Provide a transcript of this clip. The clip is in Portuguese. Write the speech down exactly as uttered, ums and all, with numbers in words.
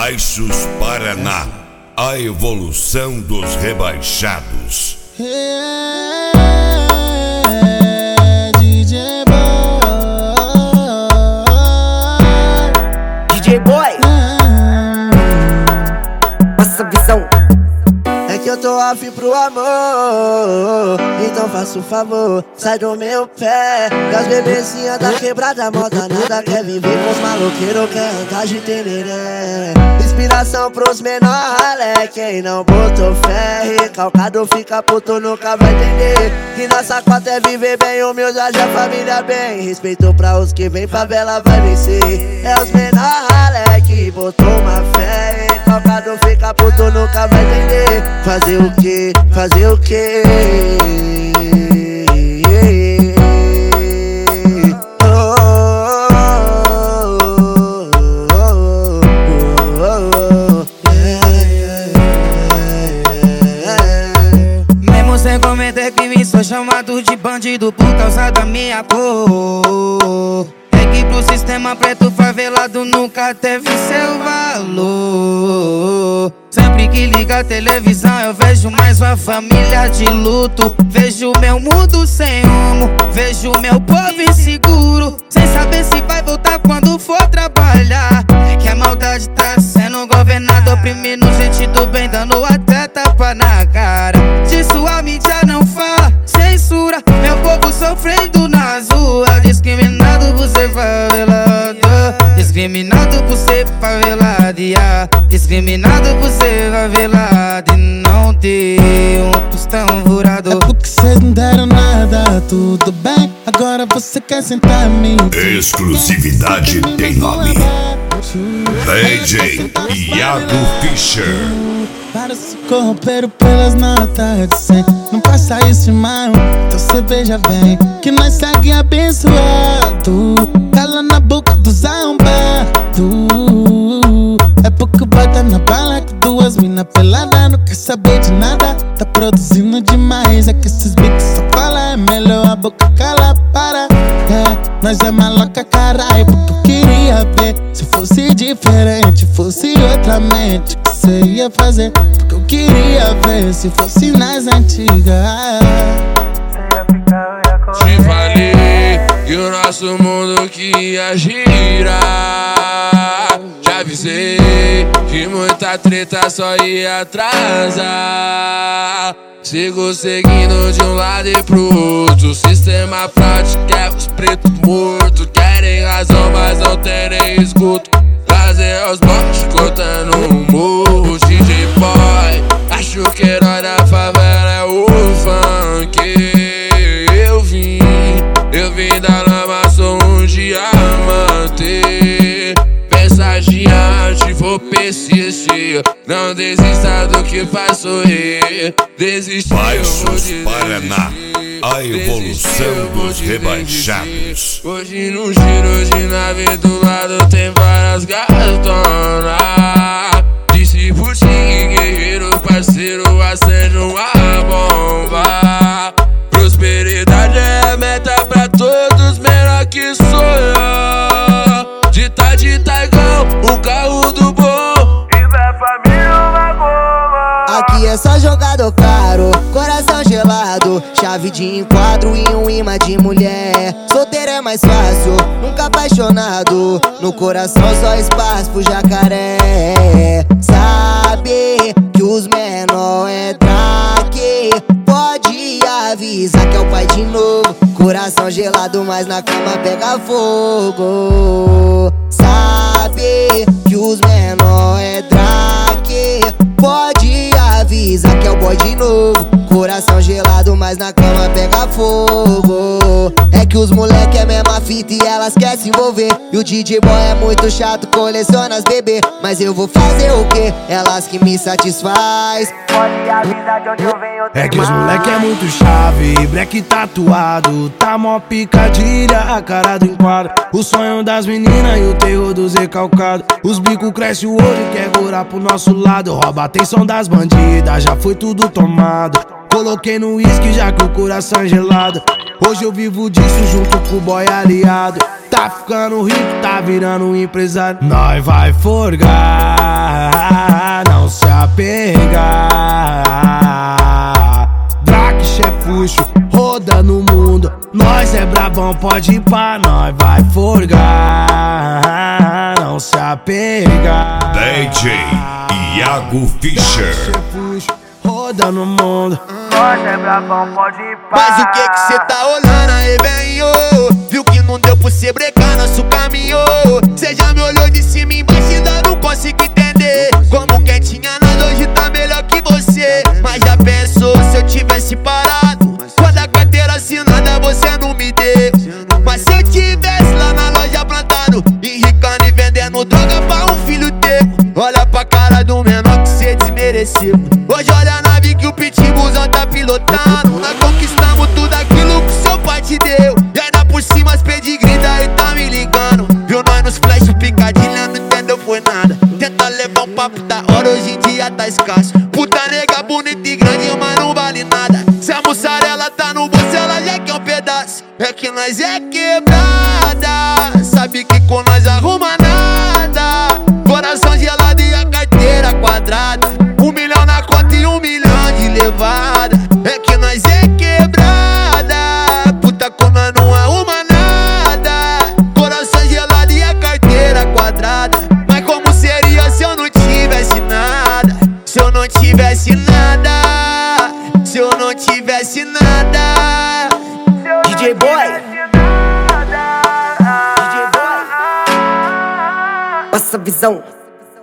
Baixos Paraná, a evolução dos rebaixados. É, D J Boy, D J Boy, passa a visão. é que eu tô afim pro amor, então faça o favor, sai do meu pé. Que as bebezinhas da quebrada moda nada quer viver com os maloqueiros, quer andar de tereré. Inspiração pros menor ralé, quem não botou fé, recalcado fica puto, nunca vai entender. Que nossa cota é viver bem, humildade, a família bem. Respeito pra os que vem, favela vai vencer. É os menor ralé que botou uma fé, recalcado fica puto, nunca vai entender. Fazer o que? Fazer o que? Mesmo sem cometer crime, sou chamado de bandido por causa da minha cor. É que pro sistema preto favelado nunca teve seu valor. Sempre que liga a televisão eu vejo mais uma família de luto. Vejo meu mundo sem rumo, vejo meu povo inseguro, sem saber se vai voltar quando for trabalhar. É que a maldade tá sendo governada, oprimindo gente do bem, dando até tapa na cara. Disso a mídia não fala, censura meu povo sofrendo nas ruas. Discriminado por ser favelado, discriminado por ser favelado, yeah. Discriminado por ser favelado e não ter um tostão furado. É porque cês não deram nada, tudo bem, agora você quer sentar em mim. Exclusividade tem nome: D J Iago Fischer. Para se corromper pelas notas de cem, não passa isso, irmão, então cê veja bem que nós segue abençoado. Cala na boca dos arrombados. É porque bota na bala com duas mina pelada, não quer saber de nada, tá produzindo demais. É que esses bicos só falam, é melhor a boca cala, para. É, nós é maloca, caralho, porque eu queria ver se fosse diferente, fosse outra mente, que cê ia fazer. Porque eu queria ver se fosse nas antigas. Te falei que o nosso mundo que ia girar. Já avisei que muita treta só ia atrasar. Sigo seguindo de um lado e pro outro. O sistema fraude quer os pretos mortos. Querem razão, mas não terem escuto. Fazer os bots cortando um morro. D J Boy, acho que o herói da favela é o funk. Eu vim, eu vim da lama, sou um diamante. Pensagiante, vou persistir. Não desista do que faz sorrir. Desistir, Baixos Paraná, a evolução dos rebaixados. Hoje no giro de nave do lado tem várias gatonas. Disse Putin, guerreiro, parceiro, acende uma bomba. Prosperidade é a meta pra todos, menor que sonhar. Dita de Taigão, o carro do bom, e da família uma goma. Aqui é só jogador caro, coração gelado, chave de enquadro e um imã de mulher. Solteiro é mais fácil, nunca apaixonado, no coração só espaço pro jacaré. Sabe que os menor é traque, pode avisar que é o pai de novo. Coração gelado, mas na cama pega fogo. Sabe que os menor é traque, pode avisar que é o boy de novo. Coração gelado, mas na cama pega fogo. É que os moleque é mesma fita e elas querem se envolver. E o D J Boy é muito chato, coleciona as bebê. Mas eu vou fazer o quê? Elas que me satisfaz. Pode avisar de onde eu venho. É que os moleque é muito chave, black tatuado, tá mó picadilha, a cara do enquadro. O sonho das meninas e o terror dos recalcados. Os bicos cresce o olho e quer gorar pro nosso lado. Rouba a atenção das bandidas, já foi tudo tomado. Coloquei no uísque já que o coração é gelado. Hoje eu vivo disso junto com o boy aliado. Tá ficando rico, tá virando um empresário. Nós vai forgar apegar. Drake, chefuxo, roda no mundo. Nós é brabão, pode ir pra nós, vai forgar. Não se apegar. D J Iago Fischer. Chefuxo, roda no mundo. Nós é brabão, pode ir pra. Mas o que que cê tá olhando aí, velho? Viu que não deu pra cê brecar nosso caminho? Cê já me olhou de cima e embaixo e ainda não consigo entender como quem tinha nada hoje tá melhor que você. Mas já pensou se eu tivesse parado? Quando a carteira assinada você não me deu. Mas se eu tivesse lá na loja plantado, enricando e vendendo droga pra um filho teu. Olha pra cara do menor que cê desmereceu. Hoje olha a nave que o pitbullzão tá pilotando. Nós conquistamos tudo aquilo que seu pai te deu. E ainda por cima as pedigree daí tá me ligando. Viu nós nos flash picadilha, não entendeu foi nada. Tenta levar um papo da hora, hoje em dia tá escasso. Puta nega bonita e grande, mas não vale nada. Se a mussarela tá no bolso, ela já quer um pedaço. É que nós é quebrada, sabe que com nós arruma nada. Coração gelado e a carteira quadrada. Um milhão na conta e um milhão de levada. É que nós é quebrada, puta com nós não arruma nada. Coração gelado e a carteira quadrada. Mas como seria se eu não tivesse nada? Se eu não tivesse nada, se eu não tivesse nada. D J Boy, D J Boy, passa visão.